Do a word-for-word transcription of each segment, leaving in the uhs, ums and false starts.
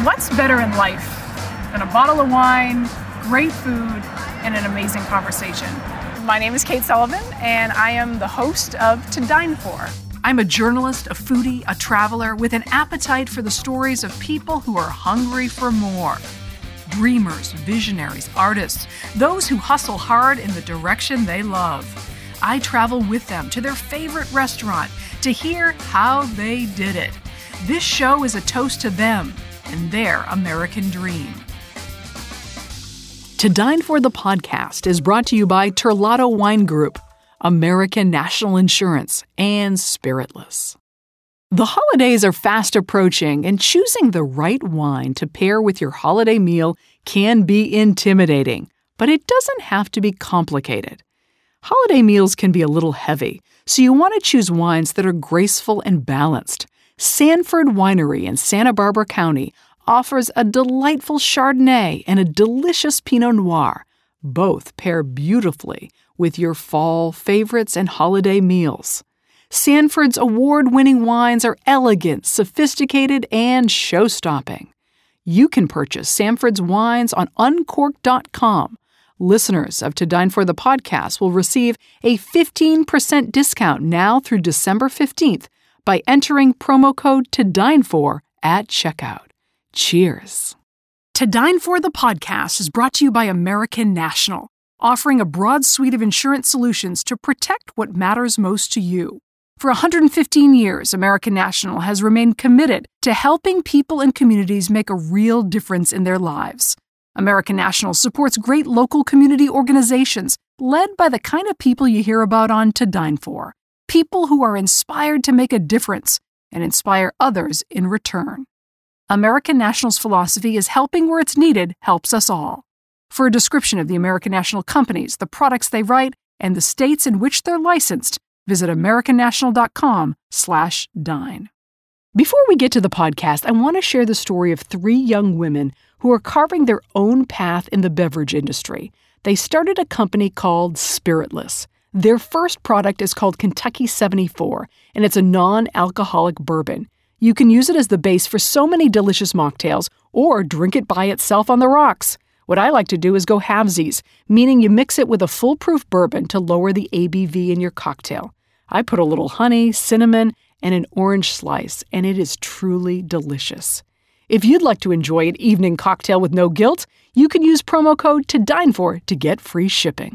What's better in life than a bottle of wine, great food, and an amazing conversation? My name is Kate Sullivan, and I am the host of To Dine For. I'm a journalist, a foodie, a traveler with an appetite for the stories of people who are hungry for more. Dreamers, visionaries, artists, those who hustle hard in the direction they love. I travel with them to their favorite restaurant to hear how they did it. This show is a toast to them and their American dream. To Dine For the podcast is brought to you by Terlato Wine Group, American National Insurance, and Spiritless. The holidays are fast approaching, and choosing the right wine to pair with your holiday meal can be intimidating, but it doesn't have to be complicated. Holiday meals can be a little heavy, so you want to choose wines that are graceful and balanced. Sanford Winery in Santa Barbara County offers a delightful Chardonnay and a delicious Pinot Noir. Both pair beautifully with your fall favorites and holiday meals. Sanford's award-winning wines are elegant, sophisticated, and show-stopping. You can purchase Sanford's wines on uncork dot com. Listeners of To Dine For the podcast will receive a fifteen percent discount now through December fifteenth by entering promo code To Dine For at checkout. Cheers. To Dine For the podcast is brought to you by American National, offering a broad suite of insurance solutions to protect what matters most to you. For one hundred fifteen years, American National has remained committed to helping people and communities make a real difference in their lives. American National supports great local community organizations led by the kind of people you hear about on To Dine For, people who are inspired to make a difference and inspire others in return. American National's philosophy is helping where it's needed helps us all. For a description of the American National companies, the products they write, and the states in which they're licensed, visit americannational.com slash dine. Before we get to the podcast, I want to share the story of three young women who are carving their own path in the beverage industry. They started a company called Spiritless. Their first product is called Kentucky seventy-four, and it's a non-alcoholic bourbon. You can use it as the base for so many delicious mocktails, or drink it by itself on the rocks. What I like to do is go halvesies, meaning you mix it with a foolproof bourbon to lower the A B V in your cocktail. I put a little honey, cinnamon, and an orange slice, and it is truly delicious. If you'd like to enjoy an evening cocktail with no guilt, you can use promo code To Dine For to get free shipping.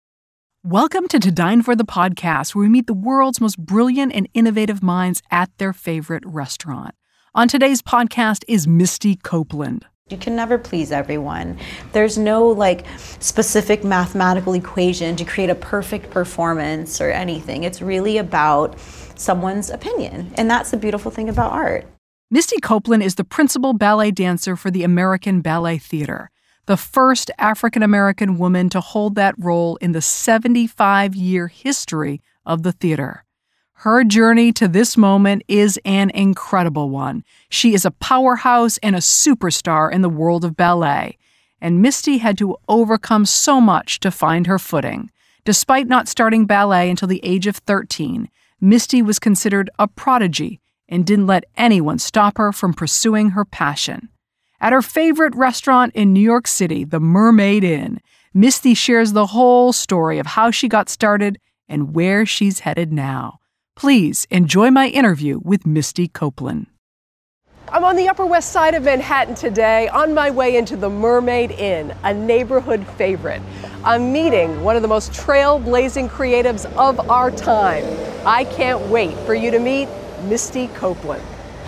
Welcome to To Dine For the podcast, where we meet the world's most brilliant and innovative minds at their favorite restaurant. On today's podcast is Misty Copeland. You can never please everyone. There's no like specific mathematical equation to create a perfect performance or anything. It's really about someone's opinion. And that's the beautiful thing about art. Misty Copeland is the principal ballet dancer for the American Ballet Theater, the first African-American woman to hold that role in the seventy-five-year history of the theater. Her journey to this moment is an incredible one. She is a powerhouse and a superstar in the world of ballet, and Misty had to overcome so much to find her footing. Despite not starting ballet until the age of thirteen, Misty was considered a prodigy and didn't let anyone stop her from pursuing her passion. At her favorite restaurant in New York City, the Mermaid Inn, Misty shares the whole story of how she got started and where she's headed now. Please enjoy my interview with Misty Copeland. I'm on the Upper West Side of Manhattan today, on my way into the Mermaid Inn, a neighborhood favorite. I'm meeting one of the most trailblazing creatives of our time. I can't wait for you to meet Misty Copeland.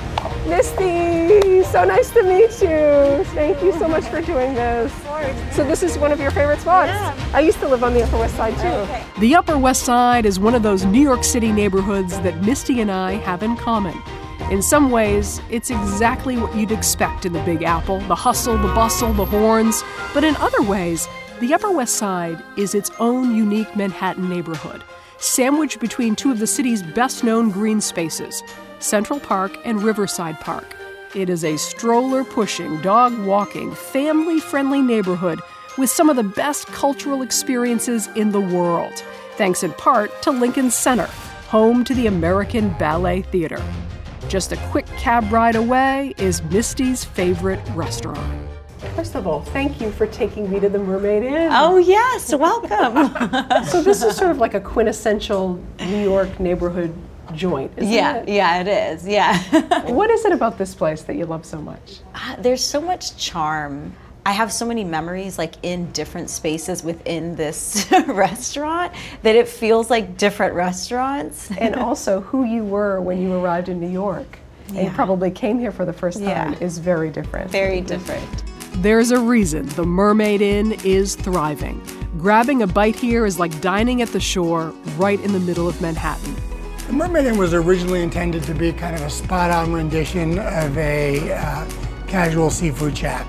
Misty, so nice to meet you. Thank you so much for doing this. So this is one of your favorite spots? Yeah. I used to live on the Upper West Side too. Okay. The Upper West Side is one of those New York City neighborhoods that Misty and I have in common. In some ways, it's exactly what you'd expect in the Big Apple, the hustle, the bustle, the horns. But in other ways, the Upper West Side is its own unique Manhattan neighborhood, sandwiched between two of the city's best-known green spaces, Central Park and Riverside Park. It is a stroller-pushing, dog-walking, family-friendly neighborhood with some of the best cultural experiences in the world, thanks in part to Lincoln Center, home to the American Ballet Theater. Just a quick cab ride away is Misty's favorite restaurant. First of all, thank you for taking me to the Mermaid Inn. Oh yes, welcome. So this is sort of like a quintessential New York neighborhood joint, isn't yeah, it? yeah, it is. Yeah. What is it about this place that you love so much? Uh, there's so much charm. I have so many memories like in different spaces within this restaurant that it feels like different restaurants. And also who you were when you arrived in New York and you Yeah. probably came here for the first time Yeah. is very different. Very different. There's a reason the Mermaid Inn is thriving. Grabbing a bite here is like dining at the shore right in the middle of Manhattan. The Mermaid Inn was originally intended to be kind of a spot-on rendition of a uh, casual seafood shack.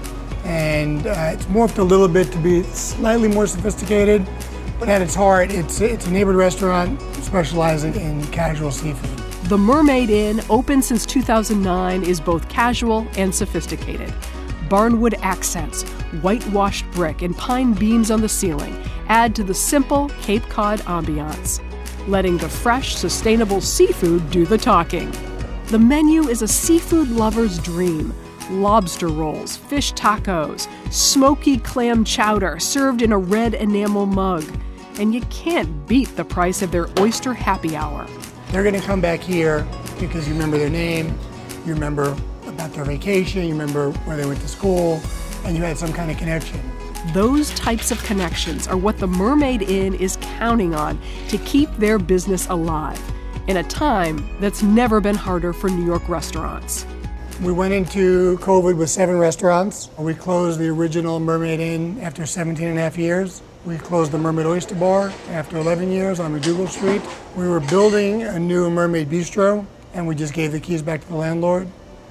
And uh, it's morphed a little bit to be slightly more sophisticated, but at its heart, it's, it's a neighborhood restaurant specializing in casual seafood. The Mermaid Inn, open since two thousand nine, is both casual and sophisticated. Barnwood accents, whitewashed brick, and pine beams on the ceiling add to the simple Cape Cod ambiance, letting the fresh, sustainable seafood do the talking. The menu is a seafood lover's dream. Lobster rolls, fish tacos, smoky clam chowder served in a red enamel mug. And you can't beat the price of their oyster happy hour. They're gonna come back here because you remember their name, you remember about their vacation, you remember where they went to school, and you had some kind of connection. Those types of connections are what the Mermaid Inn is counting on to keep their business alive in a time that's never been harder for New York restaurants. We went into COVID with seven restaurants. We closed the original Mermaid Inn after seventeen and a half years. We closed the Mermaid Oyster Bar after eleven years on McDougal Street. We were building a new Mermaid Bistro, and we just gave the keys back to the landlord.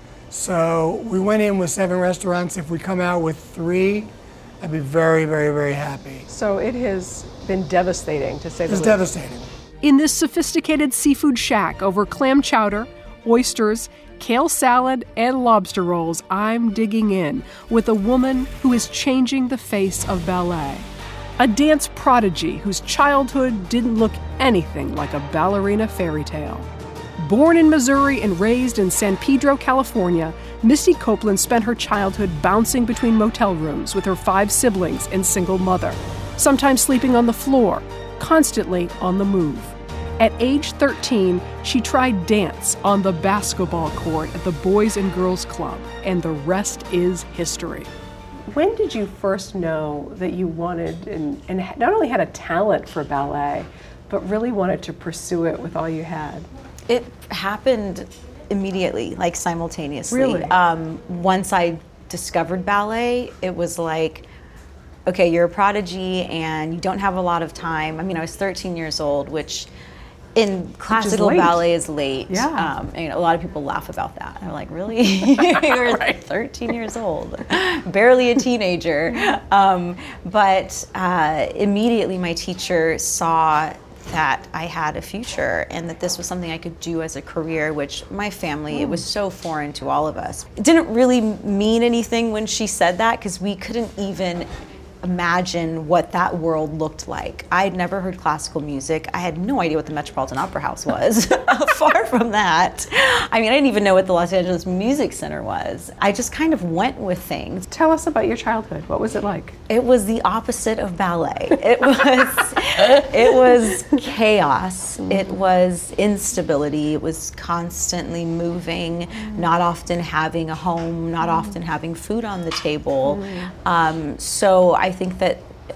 So we went in with seven restaurants. If we come out with three, I'd be very, very, very happy. So it has been devastating, to say the It's least. devastating. In this sophisticated seafood shack over clam chowder, oysters, kale salad, and lobster rolls, I'm digging in with a woman who is changing the face of ballet. A dance prodigy whose childhood didn't look anything like a ballerina fairy tale. Born in Missouri and raised in San Pedro, California, Misty Copeland spent her childhood bouncing between motel rooms with her five siblings and single mother, sometimes sleeping on the floor, constantly on the move. At age thirteen, she tried dance on the basketball court at the Boys and Girls Club, and the rest is history. When did you first know that you wanted and, and not only had a talent for ballet, but really wanted to pursue it with all you had? It happened immediately, like simultaneously. Really? Um, once I discovered ballet, it was like, okay, you're a prodigy and you don't have a lot of time. I mean, I was thirteen years old, which in classical late. ballet is late. Yeah. Um, and, you know, a lot of people laugh about that. They're like, really? You're Right. thirteen years old, barely a teenager. Um, but uh, immediately my teacher saw that I had a future and that this was something I could do as a career, which my family, it was so foreign to all of us. It didn't really mean anything when she said that because we couldn't even imagine what that world looked like. I had never heard classical music. I had no idea what the Metropolitan Opera House was. Far from that. I mean, I didn't even know what the Los Angeles Music Center was. I just kind of went with things. Tell us about your childhood. What was it like? It was the opposite of ballet. It was it was chaos. It was instability. It was constantly moving, not often having a home, not often having food on the table. Um, so I think that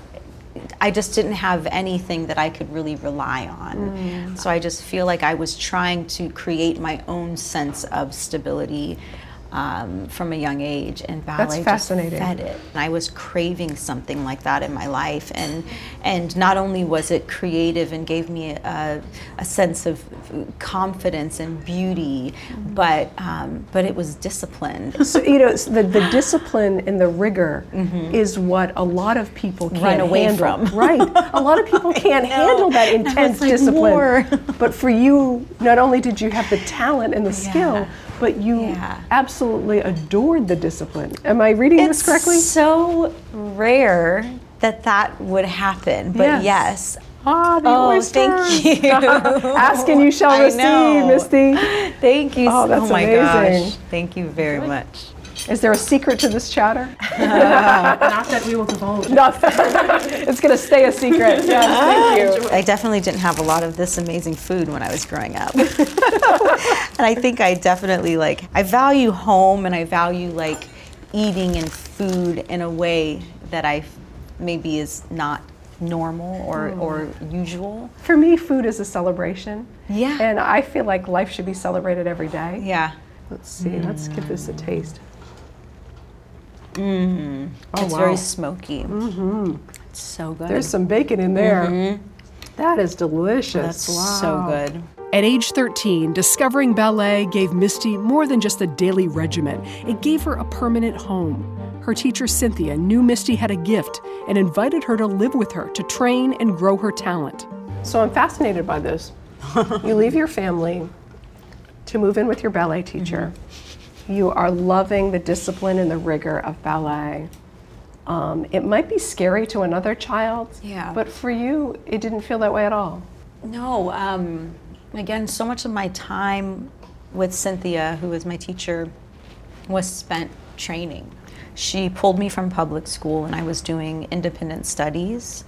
I just didn't have anything that I could really rely on. Mm. So I just feel like I was trying to create my own sense of stability um, from a young age, and ballet just fed it. And I was craving something like that in my life, and and not only was it creative and gave me a, a sense of confidence and beauty, mm. but um, but it was disciplined. So you know, the the discipline and the rigor mm-hmm. is what a lot of people can't run away handle. from. Right, a lot of people can't handle that intense like, discipline. More. But for you, not only did you have the talent and the skill, yeah. but you yeah. absolutely adored the discipline. Am I reading it's this correctly? It's so rare that that would happen, but yes. yes, Ah, the Oh, oysters. thank you. Ask and you shall I receive, know. Misty. Thank you. Oh, that's my amazing. gosh. Thank you very much. Is there a secret to this chowder? Not that we will divulge. No, it's going to stay a secret. Yes, thank you. I definitely didn't have a lot of this amazing food when I was growing up. And I think I definitely like, I value home and I value like eating and food in a way that I maybe is not normal or, mm. or usual. For me, food is a celebration. Yeah. And I feel like life should be celebrated every day. Yeah. Let's see, mm. let's give this a taste. Mm-hmm. Oh, it's wow. very smoky. Mm-hmm. It's so good. There's some bacon in there. Mm-hmm. That is delicious. That's wow. so good. At age thirteen, discovering ballet gave Misty more than just a daily regimen. It gave her a permanent home. Her teacher, Cynthia, knew Misty had a gift and invited her to live with her to train and grow her talent. So I'm fascinated by this. You leave your family to move in with your ballet teacher. Mm-hmm. You are loving the discipline and the rigor of ballet. Um, it might be scary to another child, yeah. but for you, it didn't feel that way at all. No, um, again, so much of my time with Cynthia, who was my teacher, was spent training. She pulled me from public school and I was doing independent studies,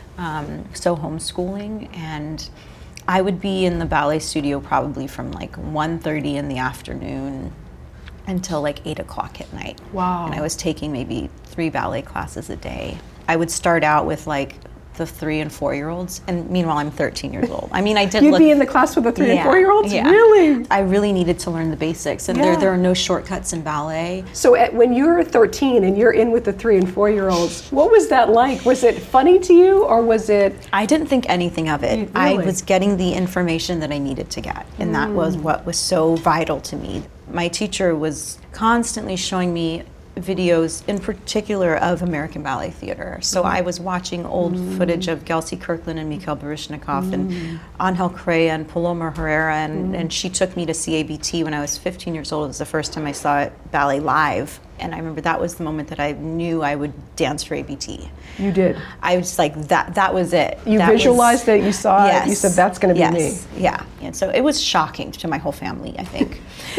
um, so homeschooling, and I would be in the ballet studio probably from like one thirty in the afternoon until like eight o'clock at night. Wow. And I was taking maybe three ballet classes a day. I would start out with like the three and four year olds, and meanwhile I'm thirteen years old. I mean, I did You'd look, be in the class with the three yeah, and four year olds? Yeah. Really? I really needed to learn the basics, and Yeah. there, there are no shortcuts in ballet. So at, when you were thirteen and you're in with the three and four year olds, what was that like? Was it funny to you, or was it? I didn't think anything of it. Really? I was getting the information that I needed to get, and mm. that was what was so vital to me. My teacher was constantly showing me videos, in particular of American Ballet Theater. So mm. I was watching old mm. footage of Gelsey Kirkland and Mikhail Baryshnikov mm. and Angel Correa and Paloma Herrera, and, mm. and she took me to see A B T when I was fifteen years old. It was the first time I saw it, ballet live. And I remember that was the moment that I knew I would dance for A B T. You did? I was like, that That was it. You that visualized was, it, you saw yes, it, you said, that's going to be yes, me. Yeah, and so it was shocking to my whole family, I think.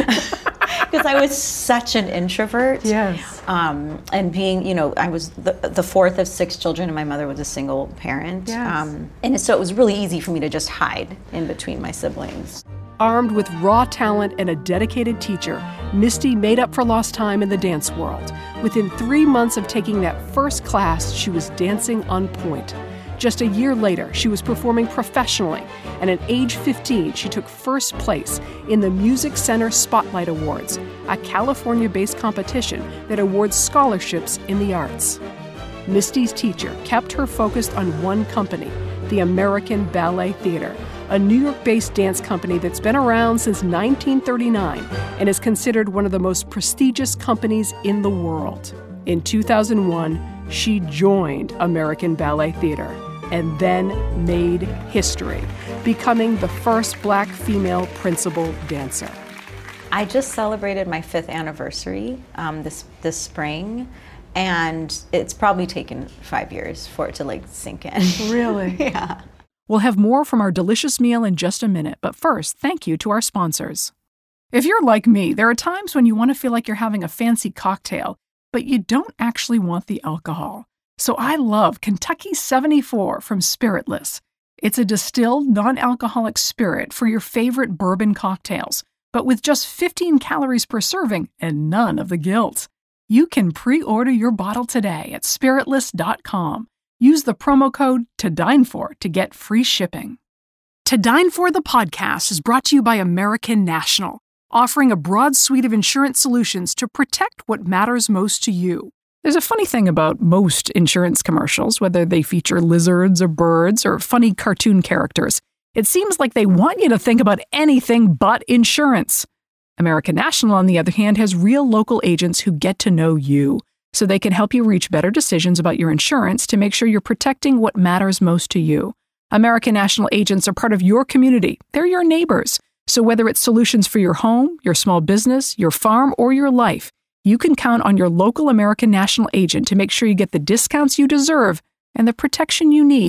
Because I was such an introvert. Yes. Um, and being, you know, I was the, the fourth of six children, and my mother was a single parent. Yes. Um, and so it was really easy for me to just hide in between my siblings. Armed with raw talent and a dedicated teacher, Misty made up for lost time in the dance world. Within three months of taking that first class, she was dancing on point. Just a year later, she was performing professionally, and at age fifteen, she took first place in the Music Center Spotlight Awards, a California-based competition that awards scholarships in the arts. Misty's teacher kept her focused on one company, the American Ballet Theater, a New York-based dance company that's been around since nineteen thirty-nine and is considered one of the most prestigious companies in the world. In two thousand one, she joined American Ballet Theater and then made history, becoming the first Black female principal dancer. I just celebrated my fifth anniversary um, this this spring, and it's probably taken five years for it to like sink in. Really? Yeah. We'll have more from our delicious meal in just a minute, but first, thank you to our sponsors. If you're like me, there are times when you want to feel like you're having a fancy cocktail, but you don't actually want the alcohol. So I love Kentucky seventy-four from Spiritless. It's a distilled, non-alcoholic spirit for your favorite bourbon cocktails, but with just fifteen calories per serving and none of the guilt. You can pre-order your bottle today at spiritless dot com. Use the promo code To Dine For to get free shipping. To Dine For the podcast is brought to you by American National, offering a broad suite of insurance solutions to protect what matters most to you. There's a funny thing about most insurance commercials, whether they feature lizards or birds or funny cartoon characters. It seems like they want you to think about anything but insurance. American National, on the other hand, has real local agents who get to know you, so they can help you reach better decisions about your insurance to make sure you're protecting what matters most to you. American National agents are part of your community. They're your neighbors. So whether it's solutions for your home, your small business, your farm, or your life, you can count on your local American National agent to make sure you get the discounts you deserve and the protection you need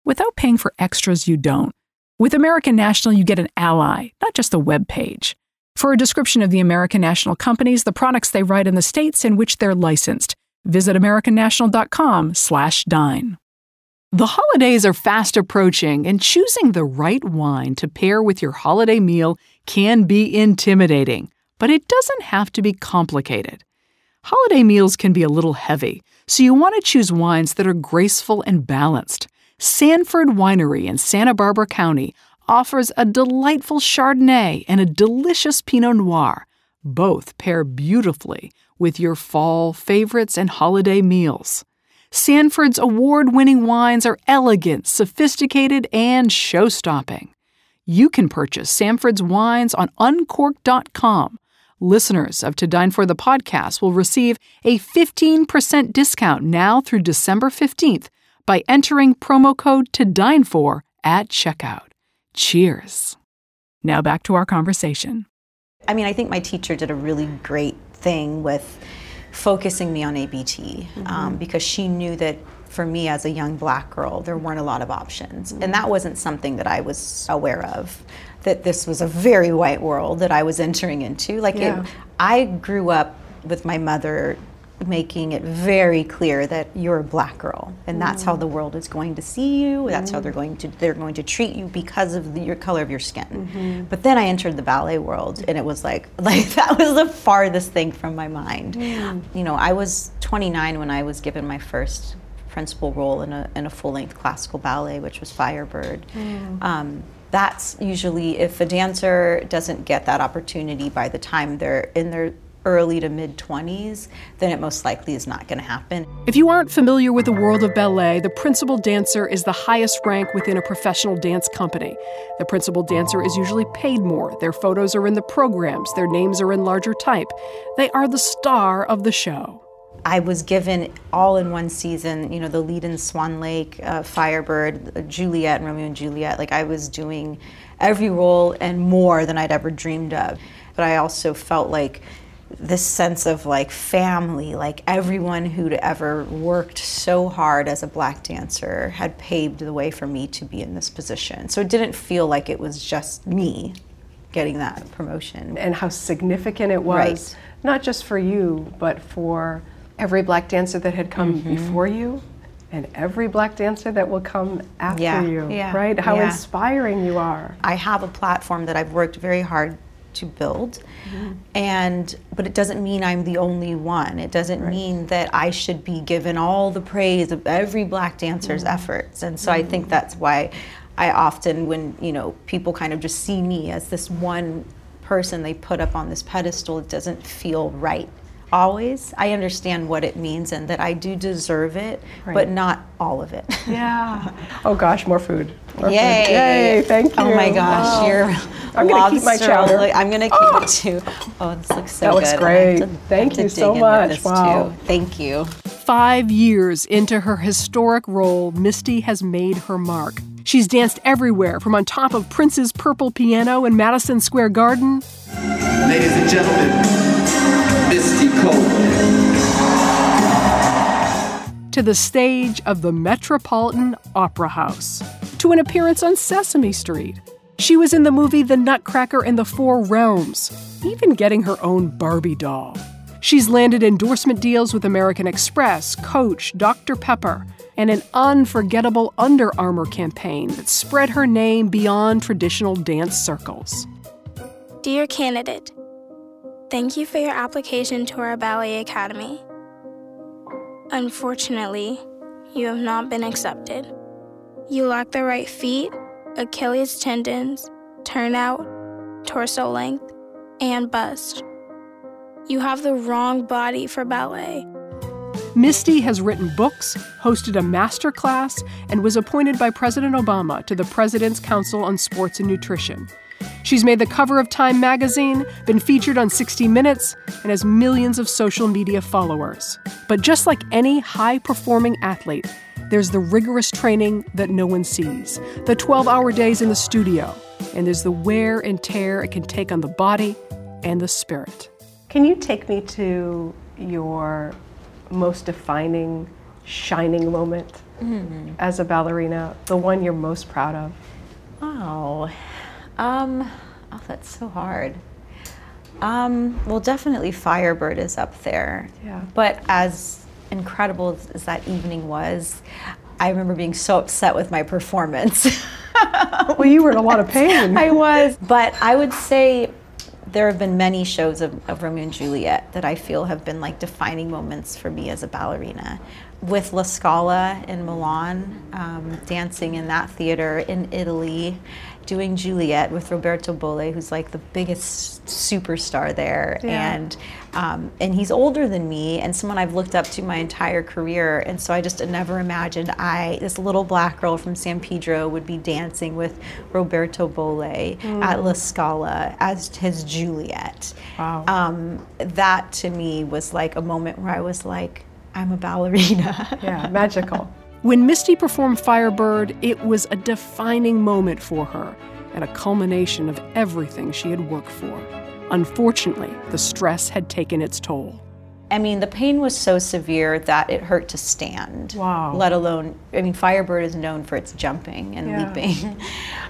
without paying for extras you don't. With American National, you get an ally, not just a web page. For a description of the American National companies, the products they write, and the states in which they're licensed, visit americannational.com slash dine. The holidays are fast approaching, and choosing the right wine to pair with your holiday meal can be intimidating, but it doesn't have to be complicated. Holiday meals can be a little heavy, so you want to choose wines that are graceful and balanced. Sanford Winery in Santa Barbara County offers a delightful Chardonnay and a delicious Pinot Noir. Both pair beautifully with your fall favorites and holiday meals. Sanford's award-winning wines are elegant, sophisticated, and show-stopping. You can purchase Sanford's wines on uncorked dot com. Listeners of To Dine For the podcast will receive a fifteen percent discount now through December fifteenth by entering promo code To Dine For at checkout. Cheers. Now back to our conversation. I mean, I think my teacher did a really great thing with focusing me on A B T, mm-hmm. um, because she knew that for me as a young black girl, there weren't a lot of options. Mm-hmm. And that wasn't something that I was aware of, that this was a very white world that I was entering into. Like, yeah. it, I grew up with my mother making it very clear that you're a black girl, and that's mm. how the world is going to see you. That's mm. how they're going to they're going to treat you because of the, your color of your skin. Mm-hmm. But then I entered the ballet world, and it was like like that was the farthest thing from my mind. Mm. You know, I was twenty-nine when I was given my first principal role in a in a full-length classical ballet, which was Firebird. Mm. Um, that's usually, if a dancer doesn't get that opportunity by the time they're in their early to mid-twenties, then it most likely is not going to happen. If you aren't familiar with the world of ballet, the principal dancer is the highest rank within a professional dance company. The principal dancer is usually paid more. Their photos are in the programs. Their names are in larger type. They are the star of the show. I was given all in one season, you know, the lead in Swan Lake, uh, Firebird, Juliet, and Romeo and Juliet. Like, I was doing every role and more than I'd ever dreamed of. But I also felt like this sense of like family, like everyone who'd ever worked so hard as a black dancer had paved the way for me to be in this position. So it didn't feel like it was just me getting that promotion. And how significant it was, right. Not just for you, but for every black dancer that had come mm-hmm. before you, and every black dancer that will come after yeah. you, yeah. right? How yeah. inspiring you are. I have a platform that I've worked very hard to build, mm-hmm. and but it doesn't mean I'm the only one. It doesn't right. mean that I should be given all the praise of every black dancer's mm-hmm. efforts. And so mm-hmm. I think that's why I often, when you know people kind of just see me as this one person they put up on this pedestal, it doesn't feel right. Always, I understand what it means and that I do deserve it, right. but not all of it. Yeah. Oh gosh, more food. More Yay! Food. Yay! Thank you. Oh my gosh, oh. you're. I'm gonna keep my chowder. I'm gonna keep oh. it too. Oh, this looks so that good. That looks great. To, Thank you so much. Wow. Too. Thank you. Five years into her historic role, Misty has made her mark. She's danced everywhere, from on top of Prince's purple piano in Madison Square Garden. Ladies and gentlemen, Misty Copeland. To the stage of the Metropolitan Opera House. To an appearance on Sesame Street. She was in the movie The Nutcracker and the Four Realms, even getting her own Barbie doll. She's landed endorsement deals with American Express, Coach, Doctor Pepper, and an unforgettable Under Armour campaign that spread her name beyond traditional dance circles. Dear candidate, thank you for your application to our ballet academy. Unfortunately, you have not been accepted. You lack the right feet, Achilles tendons, turnout, torso length, and bust. You have the wrong body for ballet. Misty has written books, hosted a master class, and was appointed by President Obama to the President's Council on Sports and Nutrition. She's made the cover of Time magazine, been featured on sixty minutes, and has millions of social media followers. But just like any high-performing athlete, there's the rigorous training that no one sees, the twelve-hour days in the studio, and there's the wear and tear it can take on the body and the spirit. Can you take me to your most defining shining moment mm. as a ballerina, the one you're most proud of? Oh, um, oh, that's so hard. Um, well, definitely Firebird is up there. Yeah. But as incredible as, as that evening was, I remember being so upset with my performance. Well, you were in a lot of pain. I was. But I would say there have been many shows of, of Romeo and Juliet that I feel have been like defining moments for me as a ballerina. With La Scala in Milan, um, dancing in that theater in Italy, doing Juliet with Roberto Bolle, who's like the biggest superstar there. Yeah. And um, and he's older than me and someone I've looked up to my entire career. And so I just never imagined I, this little black girl from San Pedro, would be dancing with Roberto Bolle mm. at La Scala as his Juliet. Wow. Um, that to me was like a moment where I was like, I'm a ballerina. Yeah, magical. When Misty performed Firebird, it was a defining moment for her and a culmination of everything she had worked for. Unfortunately, the stress had taken its toll. I mean, the pain was so severe that it hurt to stand. Wow. Let alone, I mean, Firebird is known for its jumping and Yeah. leaping.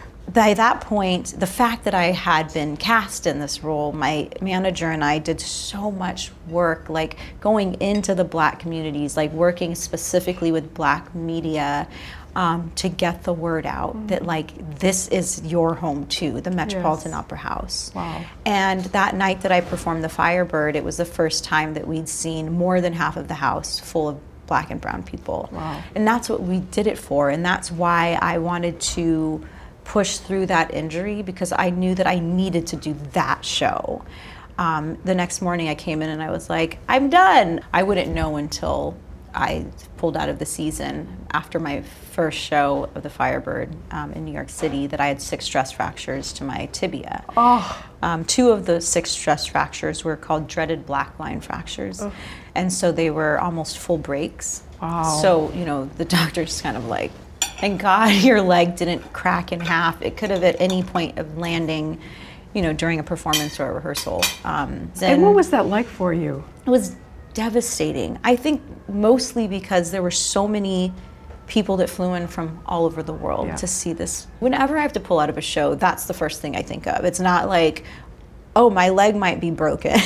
By that point, the fact that I had been cast in this role, my manager and I did so much work, like going into the Black communities, like working specifically with Black media um, to get the word out mm. that like this is your home too, the Metropolitan Yes. Opera House. Wow. And that night that I performed the Firebird, it was the first time that we'd seen more than half of the house full of Black and brown people. Wow. And that's what we did it for, and that's why I wanted to push through that injury, because I knew that I needed to do that show. Um, the next morning I came in and I was like, I'm done. I wouldn't know until I pulled out of the season after my first show of the Firebird um, in New York City that I had six stress fractures to my tibia. Oh. Um, two of the six stress fractures were called dreaded black line fractures. Oh. And so they were almost full breaks. Wow. So, you know, the doctor's kind of like, thank God your leg didn't crack in half. It could have at any point of landing, you know, during a performance or a rehearsal. Um, and what was that like for you? It was devastating. I think mostly because there were so many people that flew in from all over the world yeah. to see this. Whenever I have to pull out of a show, that's the first thing I think of. It's not like, oh, my leg might be broken.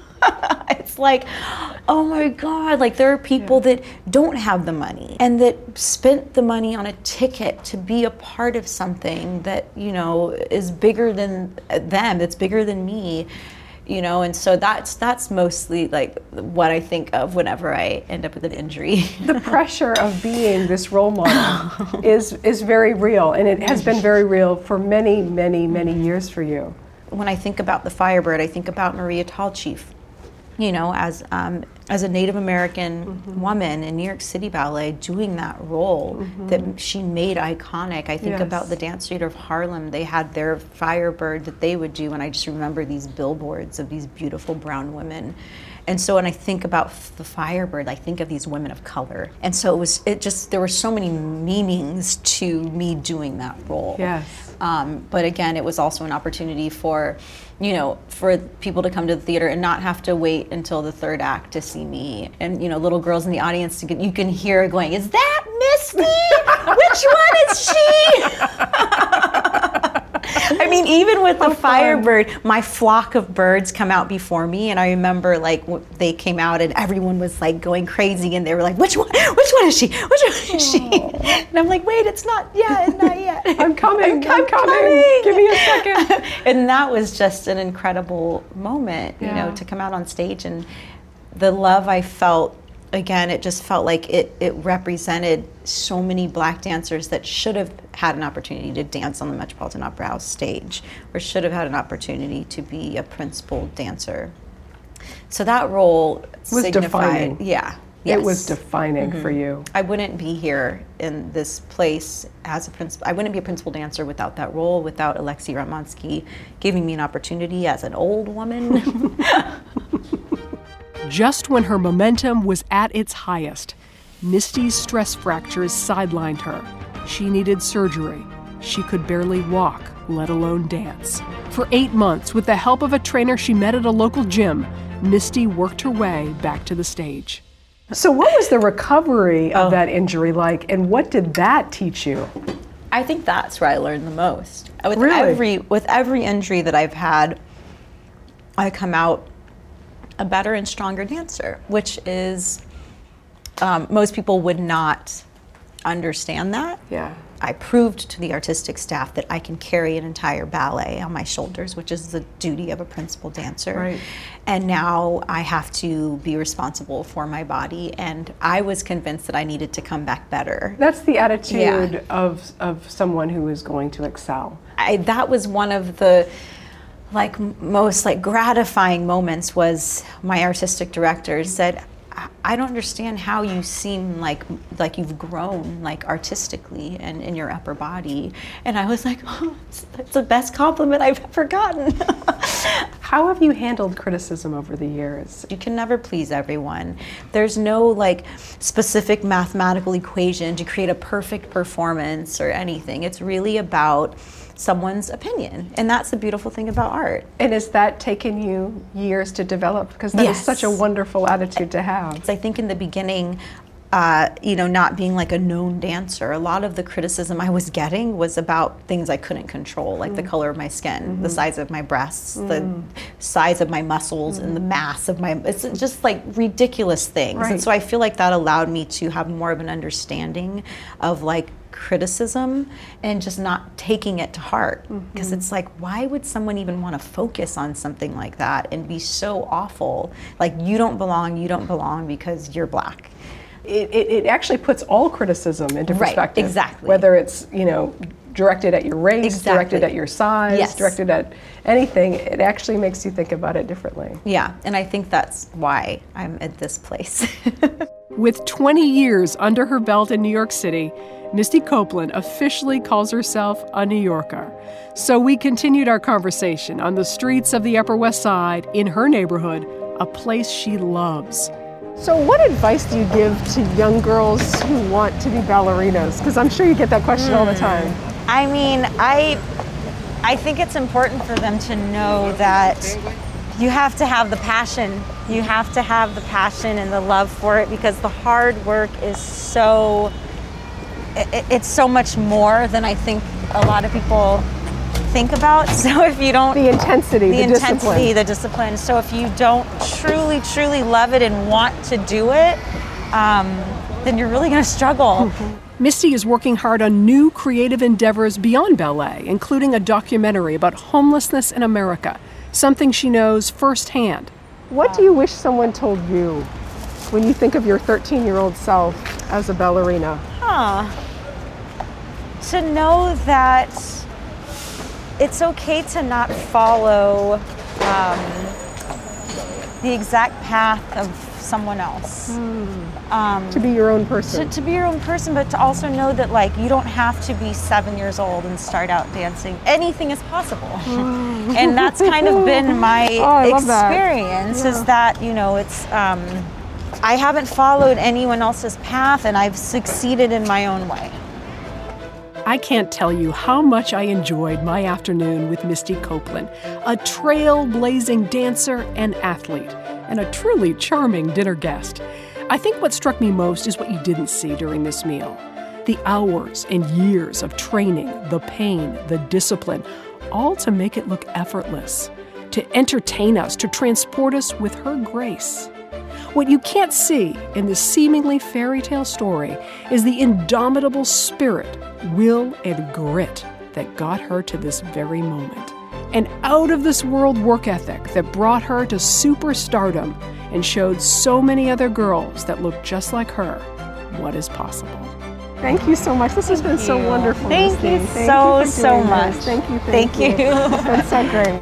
It's like, oh my God, like there are people yeah. that don't have the money and that spent the money on a ticket to be a part of something that, you know, is bigger than them, it's bigger than me, you know, and so that's that's mostly like what I think of whenever I end up with an injury. The pressure of being this role model is, is very real, and it has been very real for many, many, many years for you. When I think about the Firebird, I think about Maria Tallchief. You know, as um, as a Native American mm-hmm. woman in New York City Ballet doing that role mm-hmm. that she made iconic. I think yes. about the Dance Theater of Harlem. They had their Firebird that they would do, and I just remember these billboards of these beautiful brown women. And so when I think about the Firebird, I think of these women of color. And so it was, it just, there were so many meanings to me doing that role. Yes. Um, but again, it was also an opportunity for, you know, for people to come to the theater and not have to wait until the third act to see me. And, you know, little girls in the audience, you can hear going, is that Misty? Which one is she? I mean, even with the Firebird, my flock of birds come out before me, and I remember like w- they came out and everyone was like going crazy, and they were like, "Which one? Which one is she? Which one is she?" And I'm like, "Wait, it's not yet, not yet. I'm coming. I'm, I'm coming. coming. Give me a second." And that was just an incredible moment, you yeah. know, to come out on stage, and the love I felt. Again, it just felt like it, it represented so many Black dancers that should have had an opportunity to dance on the Metropolitan Opera House stage, or should have had an opportunity to be a principal dancer. So that role was signified, defining. Yeah, yes. It was defining mm-hmm. for you. I wouldn't be here in this place as a principal. I wouldn't be a principal dancer without that role, without Alexei Ratmansky giving me an opportunity as an old woman. Just when her momentum was at its highest, Misty's stress fractures sidelined her. She needed surgery. She could barely walk, let alone dance. For eight months, with the help of a trainer she met at a local gym, Misty worked her way back to the stage. So what was the recovery of Oh. that injury like, and what did that teach you? I think that's where I learned the most. With Really? every with every injury that I've had, I come out a better and stronger dancer, which is um, most people would not understand that. Yeah. I proved to the artistic staff that I can carry an entire ballet on my shoulders, which is the duty of a principal dancer. Right. And now I have to be responsible for my body, and I was convinced that I needed to come back better. That's the attitude Yeah. of of someone who is going to excel. I, that was one of the like m- most like gratifying moments. Was my artistic director said, "I- I don't understand how you seem like like you've grown like artistically and in your upper body." And I was like, "Oh, it's, it's the best compliment I've ever gotten." How have you handled criticism over the years? You can never please everyone. There's no like specific mathematical equation to create a perfect performance or anything. It's really about someone's opinion, and that's the beautiful thing about art. And has that taken you years to develop? Because that is Yes. such a wonderful attitude to have. I think in the beginning, uh, you know, not being like a known dancer, a lot of the criticism I was getting was about things I couldn't control, like mm. the color of my skin, mm-hmm. the size of my breasts, mm. the size of my muscles, mm. and the mass of my, it's just like ridiculous things. Right. And so I feel like that allowed me to have more of an understanding of like criticism and just not taking it to heart, because mm-hmm. it's like, why would someone even want to focus on something like that and be so awful? Like, you don't belong, you don't belong because you're black. It, it, it actually puts all criticism into Right, perspective. exactly. Whether it's, you know, directed at your race, Exactly. directed at your size, Yes. directed at anything, it actually makes you think about it differently. Yeah, and I think that's why I'm at this place. With twenty years under her belt in New York City, Misty Copeland officially calls herself a New Yorker. So we continued our conversation on the streets of the Upper West Side in her neighborhood, a place she loves. So what advice do you give to young girls who want to be ballerinas? Because I'm sure you get that question mm. all the time. I mean, I, I think it's important for them to know that you have to have the passion. You have to have the passion and the love for it, because the hard work is so, it, it's so much more than I think a lot of people think about. So if you don't, the intensity, the, the intensity, discipline. the discipline. So if you don't truly, truly love it and want to do it, um, then you're really going to struggle. Misty is working hard on new creative endeavors beyond ballet, including a documentary about homelessness in America, something she knows firsthand. What do you wish someone told you when you think of your thirteen-year-old self as a ballerina? Huh. To know that it's okay to not follow um, the exact path of someone else. Mm. Um, to be your own person. To, to be your own person, but to also know that like you don't have to be seven years old and start out dancing. Anything is possible. Mm. And that's kind of been my oh, experience, that. Yeah. is that, you know, it's, um, I haven't followed anyone else's path, and I've succeeded in my own way. I can't tell you how much I enjoyed my afternoon with Misty Copeland, a trailblazing dancer and athlete, and a truly charming dinner guest. I think what struck me most is what you didn't see during this meal. The hours and years of training, the pain, the discipline, all to make it look effortless, to entertain us, to transport us with her grace. What you can't see in this seemingly fairy tale story is the indomitable spirit, will, and grit that got her to this very moment. An out-of-this-world work ethic that brought her to superstardom and showed so many other girls that look just like her what is possible. Thank you so much. This has been so wonderful. Thank Christine. you Thank so, you so much. This. Thank you. Thank, thank you. you. It's been so great.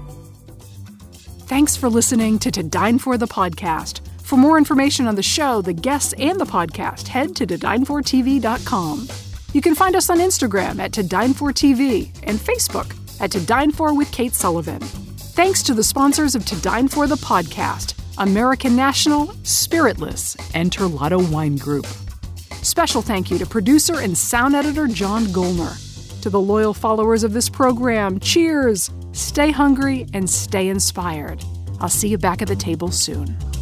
Thanks for listening to To Dine For the podcast. For more information on the show, the guests, and the podcast, head to to dine for t v dot com. You can find us on Instagram at to dine for t v and Facebook at To Dine For with Kate Sullivan. Thanks to the sponsors of To Dine For the podcast, American National, Spiritless, and Terlato Wine Group. Special thank you to producer and sound editor John Golner. To the loyal followers of this program, cheers! Stay hungry and stay inspired. I'll see you back at the table soon.